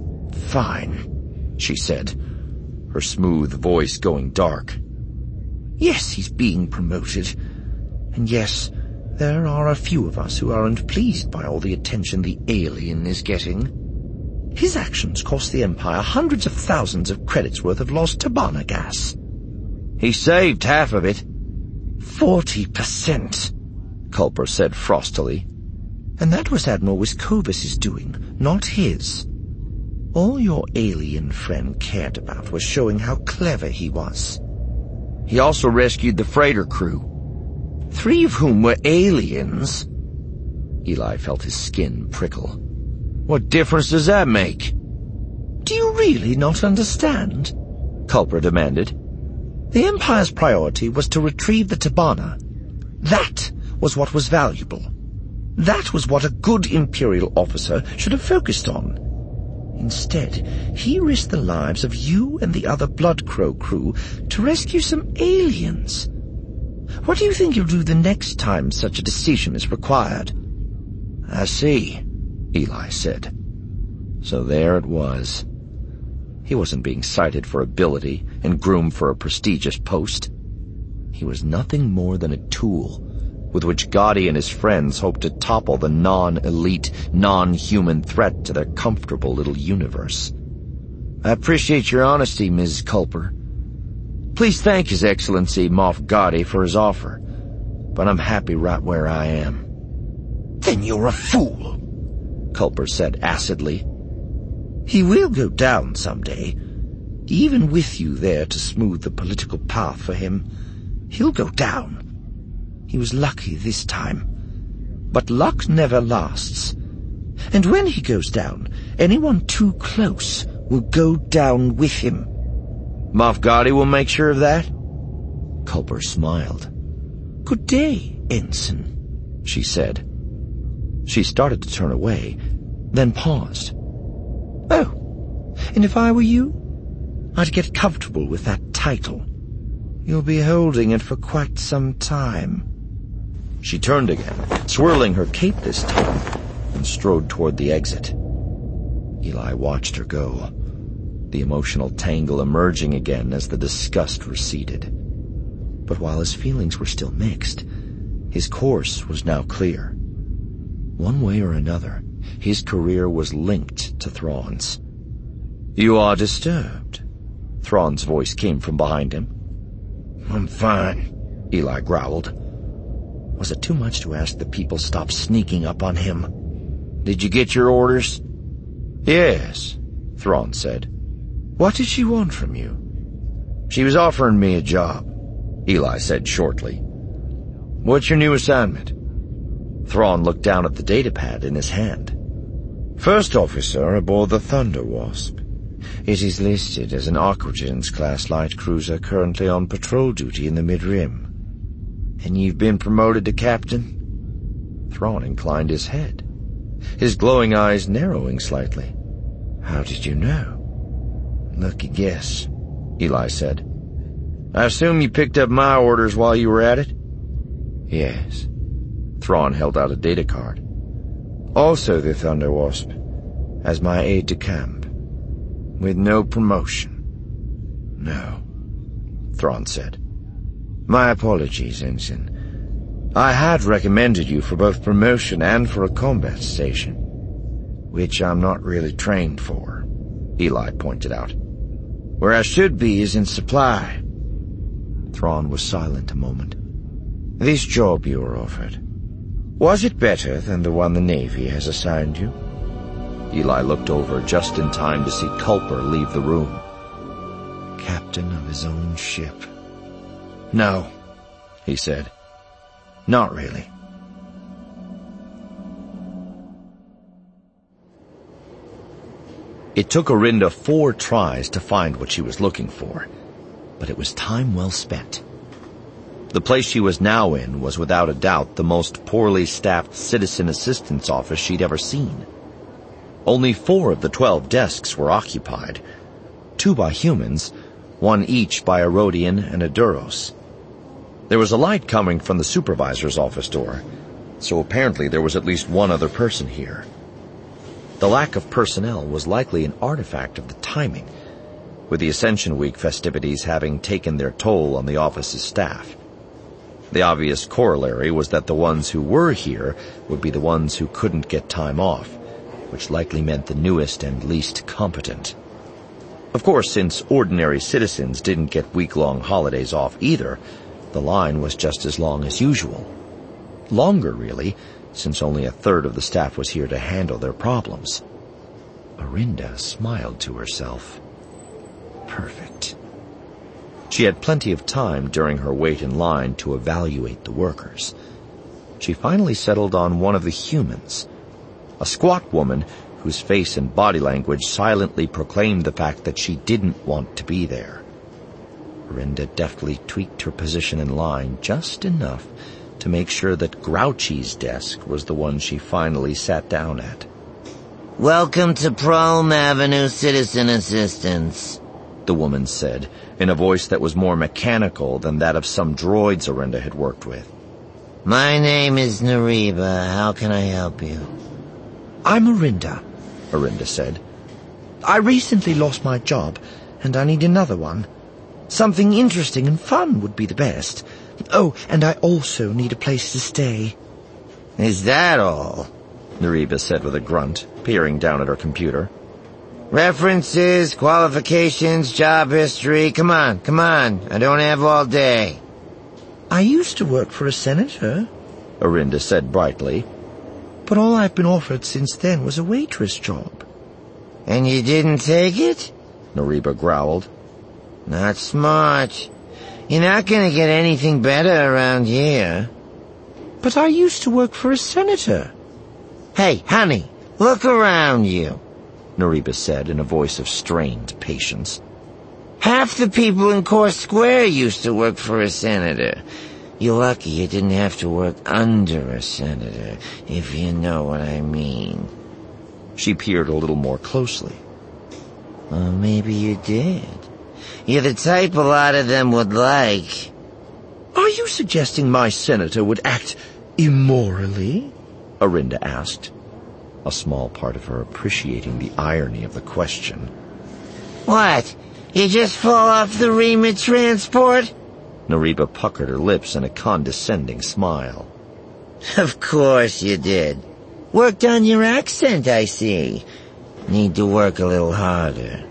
Speaker 3: Fine,
Speaker 2: she said, her smooth voice going dark.
Speaker 3: Yes, he's being promoted. And yes, there are a few of us who aren't pleased by all the attention the alien is getting. His actions cost the Empire hundreds of thousands of credits worth of lost Tabana gas.
Speaker 2: He saved half of it.
Speaker 3: 40%, Culper said frostily. And that was Admiral Wiscovis's doing, not his. All your alien friend cared about was showing how clever he was.
Speaker 2: He also rescued the freighter crew.
Speaker 3: 3 of whom were aliens.
Speaker 2: Eli felt his skin prickle. What difference does that make?
Speaker 3: Do you really not understand? Culper demanded. The Empire's priority was to retrieve the Tabana. That
Speaker 1: was what was valuable. That was what a good Imperial officer should have focused on. Instead, he risked the lives of you and the other Bloodcrow crew to rescue some aliens. What do you think you'll do the next time such a decision is required?
Speaker 3: I see, Eli said. So there it was. He wasn't being cited for ability and groomed for a prestigious post. He was nothing more than a tool with which Gotti and his friends hoped to topple the non-elite, non-human threat to their comfortable little universe. I appreciate your honesty, Ms. Culper. Please thank His Excellency Moff Gotti for his offer, but I'm happy right where I am.
Speaker 1: Then you're a fool, Culper said acidly. He will go down someday. Even with you there to smooth the political path for him, he'll go down. He was lucky this time. But luck never lasts. And when he goes down, anyone too close will go down with him.
Speaker 3: Moff Gotti will make sure of that? Culper smiled.
Speaker 1: Good day, Ensign, she said.
Speaker 3: She started to turn away, then paused.
Speaker 1: Oh, and if I were you, I'd get comfortable with that title. You'll be holding it for quite some time.
Speaker 3: She turned again, swirling her cape this time, and strode toward the exit. Eli watched her go, the emotional tangle emerging again as the disgust receded. But while his feelings were still mixed, his course was now clear. One way or another, his career was linked to Thrawn's. You are disturbed. Thrawn's voice came from behind him.
Speaker 1: I'm fine, Eli growled. Was it too much to ask the people stop sneaking up on him?
Speaker 3: Did you get your orders? Yes, Thrawn said.
Speaker 1: What did she want from you?
Speaker 3: She was offering me a job, Eli said shortly. What's your new assignment? Thrawn looked down at the datapad in his hand.
Speaker 1: First officer aboard the Thunder Wasp. It is listed as an Aquitans-class light cruiser currently on patrol duty in the Mid-Rim.
Speaker 3: And you've been promoted to captain? Thrawn inclined his head, his glowing eyes narrowing slightly.
Speaker 1: How did you know?
Speaker 3: Lucky guess, Eli said. I assume you picked up my orders while you were at it?
Speaker 1: Yes.
Speaker 3: Thrawn held out a data card.
Speaker 1: Also the Thunder Wasp, as my aide-de-camp. With no promotion.
Speaker 3: No, Thrawn said.
Speaker 1: My apologies, Ensign. I had recommended you for both promotion and for a combat station, which I'm not really trained for, Eli pointed out. Where I should be is in supply. Thrawn was silent a moment. This job you were offered, was it better than the one the Navy has assigned you?
Speaker 3: Eli looked over just in time to see Culper leave the room.
Speaker 1: Captain of his own ship.
Speaker 3: No, he said.
Speaker 1: Not really.
Speaker 3: It took Orinda 4 tries to find what she was looking for, but it was time well spent. The place she was now in was without a doubt the most poorly staffed citizen assistance office she'd ever seen. Only 4 of the 12 desks were occupied, 2 by humans, 1 each by a Rodian and a Duros. There was a light coming from the supervisor's office door, so apparently there was at least 1 other person here. The lack of personnel was likely an artifact of the timing, with the Ascension Week festivities having taken their toll on the office's staff. The obvious corollary was that the ones who were here would be the ones who couldn't get time off, which likely meant the newest and least competent. Of course, since ordinary citizens didn't get week-long holidays off either, the line was just as long as usual. Longer, really, since only a third of the staff was here to handle their problems. Orinda smiled to herself. Perfect. She had plenty of time during her wait in line to evaluate the workers. She finally settled on one of the humans, a squat woman whose face and body language silently proclaimed the fact that she didn't want to be there. Orinda deftly tweaked her position in line just enough
Speaker 2: to make sure that Grouchy's desk was the one she finally sat down at.
Speaker 1: "Welcome to Prome Avenue Citizen Assistance,"
Speaker 2: the woman said, in a voice that was more mechanical than that of some droids Orinda had worked with.
Speaker 1: "My name is Nariba. How can I help you?"
Speaker 3: "I'm Orinda," Orinda said. "I recently lost my job, and I need another one. Something interesting and fun would be the best. Oh, and I also need a place to stay."
Speaker 1: "Is that all?"
Speaker 2: Nariba said with a grunt, peering down at her computer.
Speaker 1: "References, qualifications, job history. Come on. I don't have all day."
Speaker 3: "I used to work for a senator,"
Speaker 2: Orinda said brightly. "But all I've been offered since then was a waitress job."
Speaker 1: "And you didn't take it?"
Speaker 2: Nariba growled.
Speaker 1: "Not smart. You're not gonna get anything better around here."
Speaker 3: "But I used to work for a senator."
Speaker 1: "Hey, honey, look around you,"
Speaker 2: Nariba said in a voice of strained patience.
Speaker 1: "Half the people in Core Square used to work for a senator. You're lucky you didn't have to work under a senator, if you know what I mean."
Speaker 2: She peered a little more closely.
Speaker 1: "Well, maybe you did. You're the type a lot of them would like."
Speaker 3: "Are you suggesting my senator would act immorally?"
Speaker 2: Orinda asked, a small part of her appreciating the irony of the question.
Speaker 1: "What? You just fall off the Rima transport?"
Speaker 2: Nariba puckered her lips in a condescending smile.
Speaker 1: "Of course you did. Worked on your accent, I see. Need to work a little harder."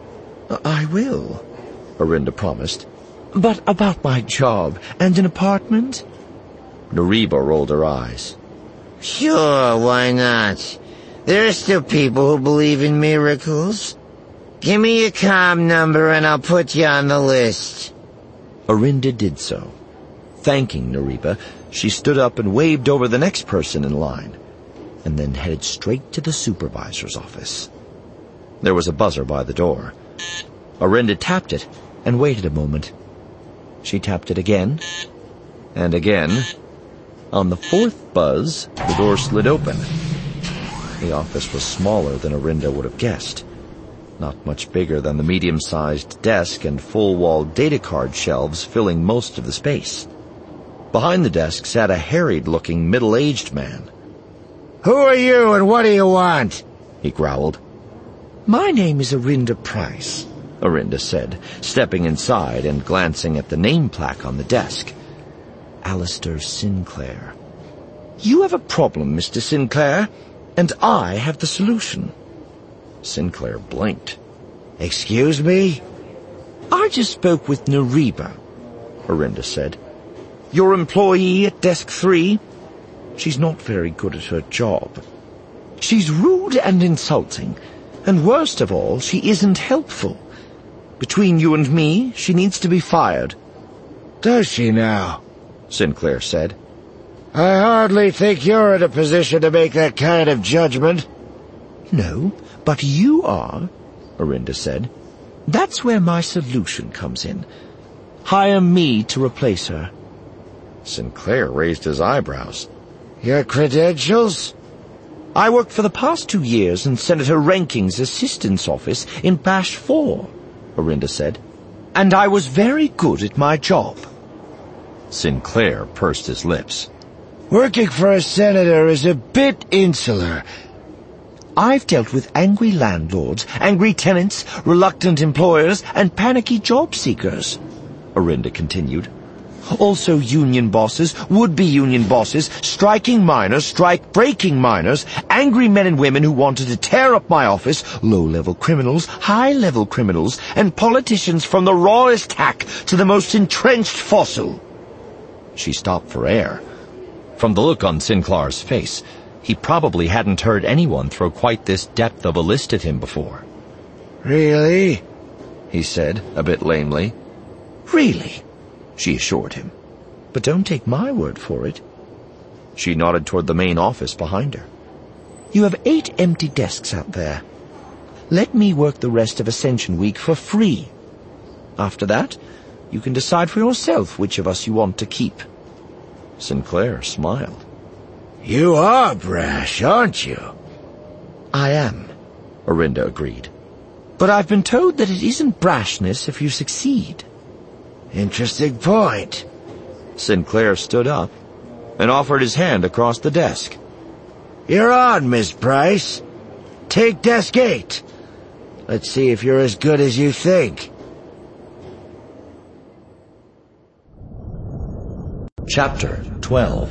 Speaker 3: "I will,"
Speaker 2: Orinda promised.
Speaker 3: "But about my job and an apartment?"
Speaker 2: Nariba rolled her eyes.
Speaker 1: "Sure, why not? There are still people who believe in miracles. Give me your comm number and I'll put you on the list."
Speaker 2: Orinda did so. Thanking Nariba, she stood up and waved over the next person in line, and then headed straight to the supervisor's office. There was a buzzer by the door. Orinda tapped it and waited a moment. She tapped it again, and again. On the fourth buzz, the door slid open. The office was smaller than Orinda would have guessed. Not much bigger than the medium-sized desk and full-wall data card shelves filling most of the space. Behind the desk sat a harried-looking middle-aged man.
Speaker 1: "Who are you and what do you want?"
Speaker 2: he growled.
Speaker 3: "My name is Orinda Price,"
Speaker 2: Orinda said, stepping inside and glancing at the name plaque on the desk. Alistair Sinclair.
Speaker 3: "You have a problem, Mr. Sinclair, and I have the solution."
Speaker 2: Sinclair blinked.
Speaker 1: "Excuse me?"
Speaker 3: "I just spoke with Nariba,"
Speaker 2: Orinda said.
Speaker 3: "Your employee at Desk 3. She's not very good at her job. She's rude and insulting, and worst of all, she isn't helpful. Between you and me, she needs to be fired."
Speaker 1: "Does she now?"
Speaker 2: Sinclair said.
Speaker 1: "I hardly think you're in a position to make that kind of judgment."
Speaker 3: "No, but you are,"
Speaker 2: Orinda said.
Speaker 3: "That's where my solution comes in. Hire me to replace her."
Speaker 2: Sinclair raised his eyebrows.
Speaker 1: "Your credentials?"
Speaker 3: "I worked for the past 2 years in Senator Ranking's assistant's office in Bash 4, Orinda said. "And I was very good at my job."
Speaker 2: Sinclair pursed his lips.
Speaker 1: "Working for a senator is a bit insular."
Speaker 3: "I've dealt with angry landlords, angry tenants, reluctant employers, and panicky job seekers," Orinda continued. "Also union bosses, would-be union bosses, striking miners, strike-breaking miners, angry men and women who wanted to tear up my office, low-level criminals, high-level criminals, and politicians from the rawest hack to the most entrenched fossil."
Speaker 2: She stopped for air. From the look on Sinclair's face, he probably hadn't heard anyone throw quite this depth of a list at him before.
Speaker 1: "Really?"
Speaker 2: he said, a bit lamely.
Speaker 3: "Really," she assured him. "But don't take my word for it."
Speaker 2: She nodded toward the main office behind her.
Speaker 3: "You have 8 empty desks out there. Let me work the rest of Ascension Week for free. After that, you can decide for yourself which of us you want to keep."
Speaker 2: Sinclair smiled.
Speaker 1: You are brash, aren't you?
Speaker 2: I am, Orinda agreed.
Speaker 5: But I've been told that it isn't brashness if you succeed.
Speaker 1: Interesting point.
Speaker 2: Sinclair stood up and offered his hand across the desk.
Speaker 1: You're on, Miss Price. Take desk 8. Let's see if you're as good as you think.
Speaker 2: Chapter 12.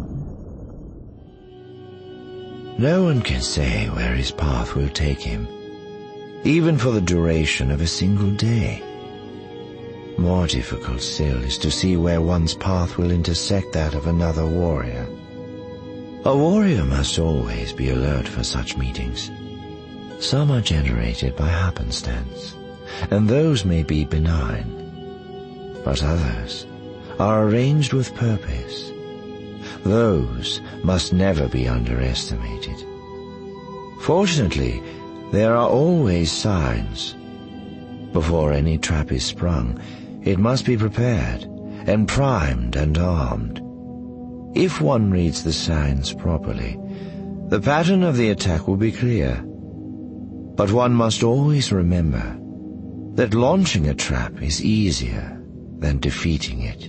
Speaker 3: No one can say where his path will take him, even for the duration of a single day. More difficult still is to see where one's path will intersect that of another warrior. A warrior must always be alert for such meetings. Some are generated by happenstance, and those may be benign, but others are arranged with purpose. Those must never be underestimated. Fortunately, there are always signs. Before any trap is sprung, it must be prepared and primed and armed. If one reads the signs properly, the pattern of the attack will be clear. But one must always remember that launching a trap is easier than defeating it.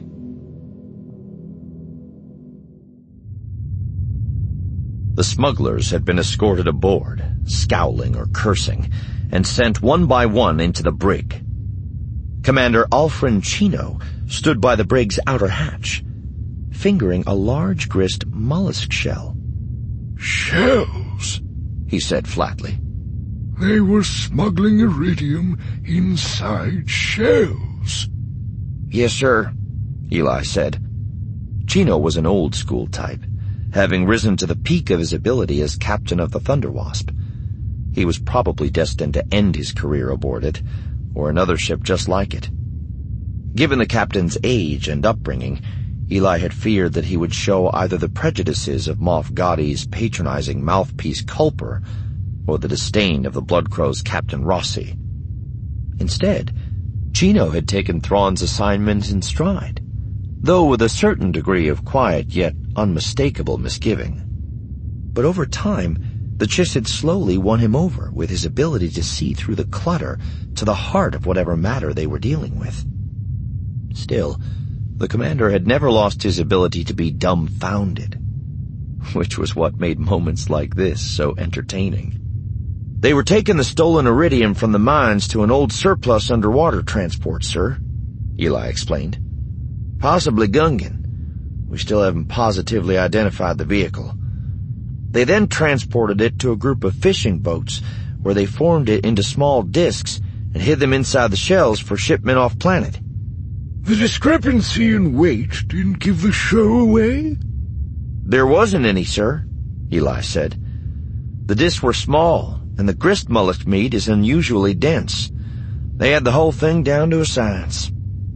Speaker 2: The smugglers had been escorted aboard, scowling or cursing, and sent one by one into the brig. Commander Alfred Chino stood by the brig's outer hatch, fingering a large grist mollusk shell.
Speaker 4: Shells,
Speaker 2: he said flatly.
Speaker 4: They were smuggling iridium inside shells.
Speaker 2: Yes, sir, Eli said. Chino was an old-school type, having risen to the peak of his ability as captain of the Thunderwasp. He was probably destined to end his career aboard it, or another ship just like it. Given the captain's age and upbringing, Eli had feared that he would show either the prejudices of Moff Gaudi's patronizing mouthpiece Culper, or the disdain of the Bloodcrow's Captain Rossi. Instead, Chino had taken Thrawn's assignment in stride, though with a certain degree of quiet yet unmistakable misgiving. But over time, the Chiss had slowly won him over with his ability to see through the clutter to the heart of whatever matter they were dealing with. Still, the commander had never lost his ability to be dumbfounded, which was what made moments like this so entertaining. They were taking the stolen iridium from the mines to an old surplus underwater transport, sir, Eli explained. Possibly Gungan. We still haven't positively identified the vehicle. They then transported it to a group of fishing boats, where they formed it into small discs and hid them inside the shells for shipment off-planet.
Speaker 4: The discrepancy in weight didn't give the show away?
Speaker 2: There wasn't any, sir, Eli said. The discs were small, and the grist mollusk meat is unusually dense. They had the whole thing down to a science.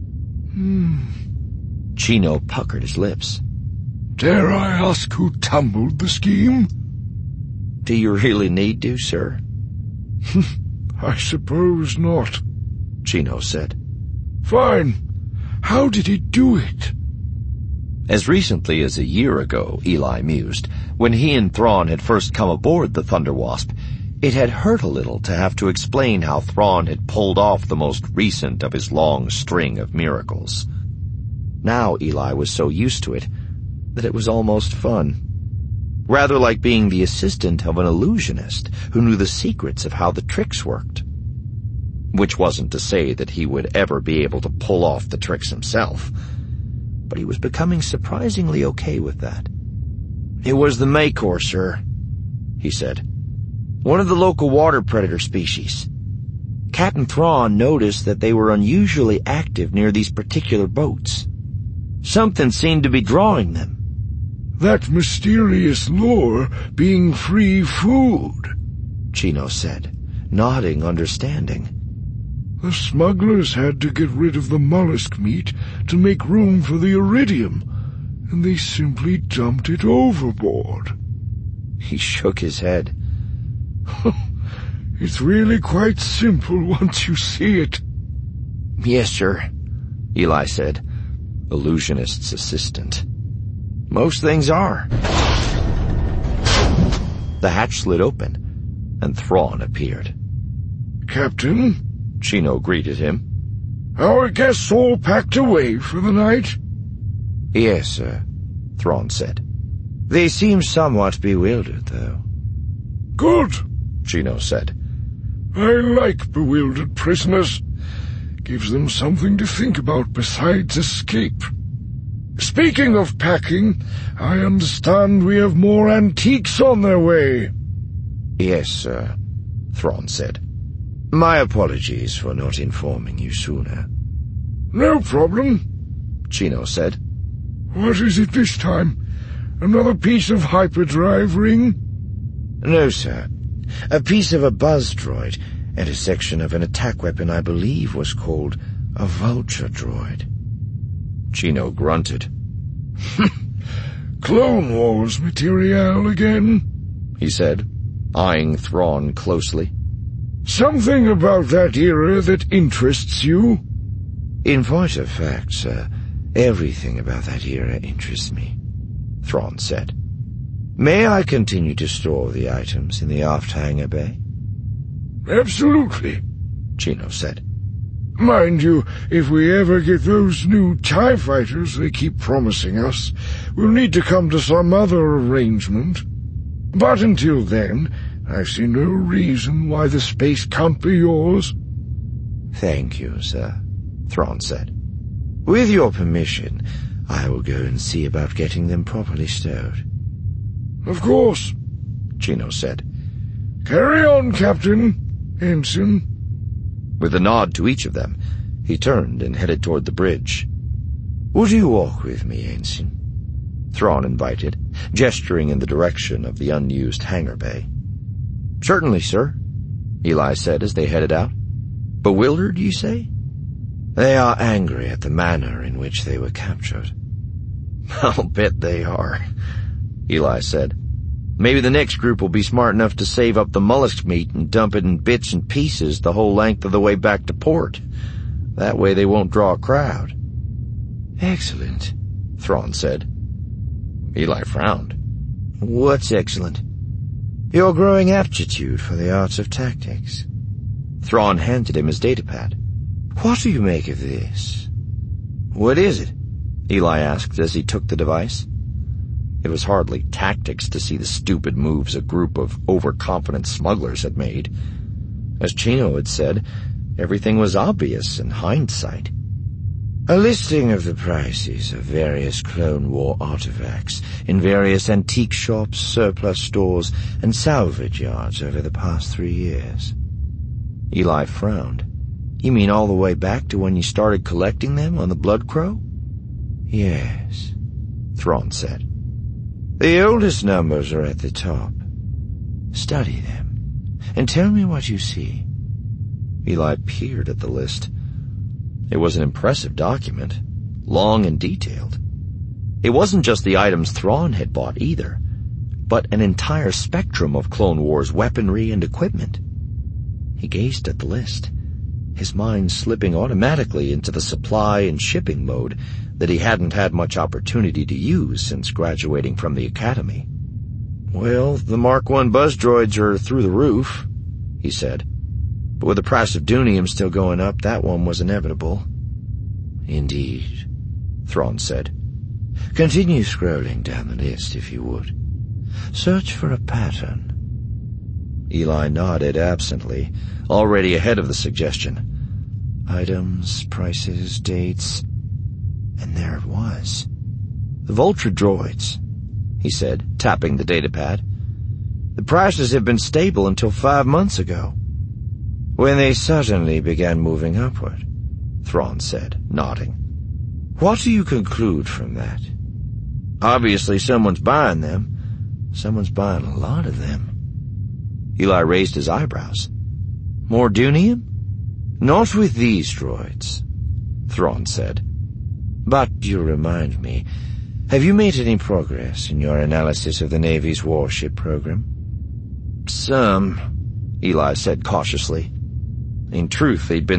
Speaker 2: Chino puckered his lips.
Speaker 4: Dare I ask who tumbled the scheme?
Speaker 2: Do you really need to, sir?
Speaker 4: I suppose not,
Speaker 2: Chino said.
Speaker 4: Fine. How did he do it?
Speaker 2: As recently as a year ago, Eli mused, when he and Thrawn had first come aboard the Thunderwasp, it had hurt a little to have to explain how Thrawn had pulled off the most recent of his long string of miracles. Now Eli was so used to it that it was almost fun. Rather like being the assistant of an illusionist who knew the secrets of how the tricks worked. Which wasn't to say that he would ever be able to pull off the tricks himself, but he was becoming surprisingly okay with that. It was the Makor, sir, he said. One of the local water predator species. Captain Thrawn noticed that they were unusually active near these particular boats. Something seemed to be drawing them.
Speaker 4: That mysterious lure being free food,
Speaker 2: Chino said, nodding understanding.
Speaker 4: The smugglers had to get rid of the mollusk meat to make room for the iridium, and they simply dumped it overboard.
Speaker 2: He shook his head.
Speaker 4: It's really quite simple once you see it.
Speaker 2: Yes, sir, Eli said, illusionist's assistant.
Speaker 3: Most things are. The hatch slid open, and Thrawn appeared.
Speaker 4: Captain,
Speaker 3: Chino greeted him.
Speaker 4: our guests all packed away for the night?
Speaker 3: Yes, sir, Thrawn said. They seem somewhat bewildered, though.
Speaker 4: Good,
Speaker 3: Chino said.
Speaker 4: I like bewildered prisoners. Gives them something to think about besides escape. Speaking of packing, I understand we have more antiques on their way.
Speaker 3: Yes, sir, Thrawn said. My apologies for not informing you sooner.
Speaker 4: No problem,
Speaker 3: Chino said.
Speaker 4: What is it this time? Another piece of hyperdrive ring?
Speaker 3: No, sir. A piece of a buzz droid and a section of an attack weapon I believe was called a vulture droid. Chino grunted.
Speaker 4: Clone Wars material again,
Speaker 3: he said, eyeing Thrawn closely.
Speaker 4: Something about that era that interests you?
Speaker 3: In point of fact, sir, everything about that era interests me, Thrawn said. May I continue to store the items in the aft hangar bay?
Speaker 4: Absolutely,
Speaker 3: Chino said.
Speaker 4: Mind you, if we ever get those new TIE fighters they keep promising us, we'll need to come to some other arrangement. But until then, I see no reason why the space can't be yours.
Speaker 3: Thank you, sir, Thrawn said. With your permission, I will go and see about getting them properly stowed.
Speaker 4: Of course,
Speaker 3: Chino said.
Speaker 4: Carry on, Captain. Ensign.
Speaker 3: With a nod to each of them, he turned and headed toward the bridge. Would you walk with me, Ensign? Thrawn invited, gesturing in the direction of the unused hangar bay. Certainly, sir, Eli said as they headed out. Bewildered, you say? They are angry at the manner in which they were captured. I'll bet they are, Eli said. Maybe the next group will be smart enough to save up the mollusk meat and dump it in bits and pieces the whole length of the way back to port. That way they won't draw a crowd. Excellent, Thrawn said. Eli frowned. What's excellent? Your growing aptitude for the arts of tactics. Thrawn handed him his datapad. What do you make of this? What is it? Eli asked as he took the device. It was hardly tactics to see the stupid moves a group of overconfident smugglers had made. As Chino had said, everything was obvious in hindsight. A listing of the prices of various Clone War artifacts in various antique shops, surplus stores, and salvage yards over the past 3 years. Eli frowned. You mean all the way back to when you started collecting them on the Blood Crow? Yes, Thrawn said. The oldest numbers are at the top. Study them, and tell me what you see. Eli peered at the list. It was an impressive document, long and detailed. It wasn't just the items Thrawn had bought either, but an entire spectrum of Clone Wars weaponry and equipment. He gazed at the list, his mind slipping automatically into the supply and shipping mode that he hadn't had much opportunity to use since graduating from the academy. Well, the Mark I buzz droids are through the roof, he said. But with the price of Dunium still going up, that one was inevitable. Indeed, Thrawn said. Continue scrolling down the list, if you would. Search for a pattern. Eli nodded absently, already ahead of the suggestion. Items, prices, dates... And there it was. The Vulture droids, he said, tapping the datapad. The prices have been stable until 5 months ago. When they suddenly began moving upward, Thrawn said, nodding. What do you conclude from that? Obviously someone's buying them. Someone's buying a lot of them. Eli raised his eyebrows. More Dunium? Not with these droids, Thrawn said. But you remind me, have you made any progress in your analysis of the Navy's warship program? Some, Eli said cautiously. In truth, they'd been